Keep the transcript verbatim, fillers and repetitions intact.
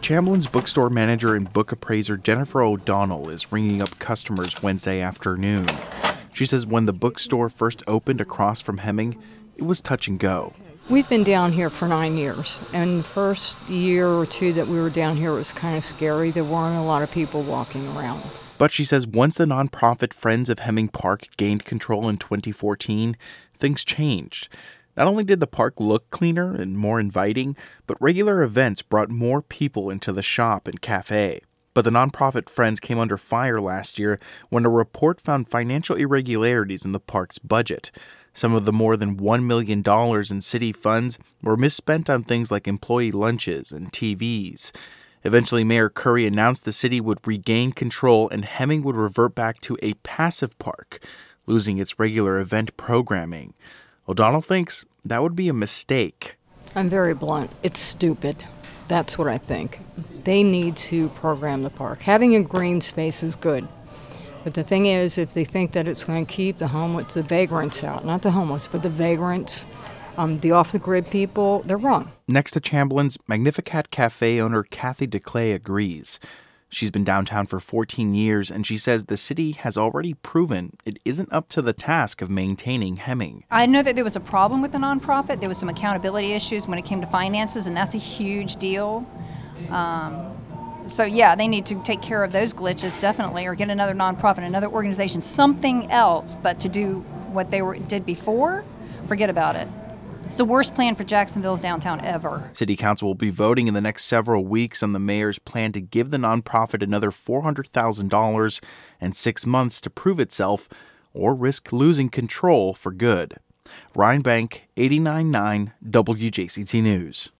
Chamblin's bookstore manager and book appraiser Jennifer O'Donnell is ringing up customers Wednesday afternoon. She says when the bookstore first opened across from Hemming, it was touch and go. We've been down here for nine years, and the first year or two that we were down here was kind of scary. There weren't a lot of people walking around. But she says once the nonprofit Friends of Hemming Park gained control in twenty fourteen, things changed. Not only did the park look cleaner and more inviting, but regular events brought more people into the shop and cafe. But the nonprofit Friends came under fire last year when a report found financial irregularities in the park's budget. Some of the more than one million dollars in city funds were misspent on things like employee lunches and T Vs. Eventually, Mayor Curry announced the city would regain control and Hemming would revert back to a passive park, losing its regular event programming. O'Donnell thinks that would be a mistake. I'm very blunt. It's stupid. That's what I think. They need to program the park. Having a green space is good. But the thing is, if they think that it's going to keep the homeless, the vagrants out, not the homeless, but the vagrants, um, the off-the-grid people, they're wrong. Next to Chamblin's, Magnificat Cafe owner Kathy DeClay agrees. She's been downtown for fourteen years, and she says the city has already proven it isn't up to the task of maintaining Hemming. I know that there was a problem with the nonprofit. There was some accountability issues when it came to finances, and that's a huge deal. Um, so, yeah, they need to take care of those glitches, definitely, or get another nonprofit, another organization, something else. But to do what they were, did before, forget about it. It's the worst plan for Jacksonville's downtown ever. City Council will be voting in the next several weeks on the mayor's plan to give the nonprofit another four hundred thousand dollars and six months to prove itself or risk losing control for good. Ryan Bank, eighty-nine point nine W J C T News.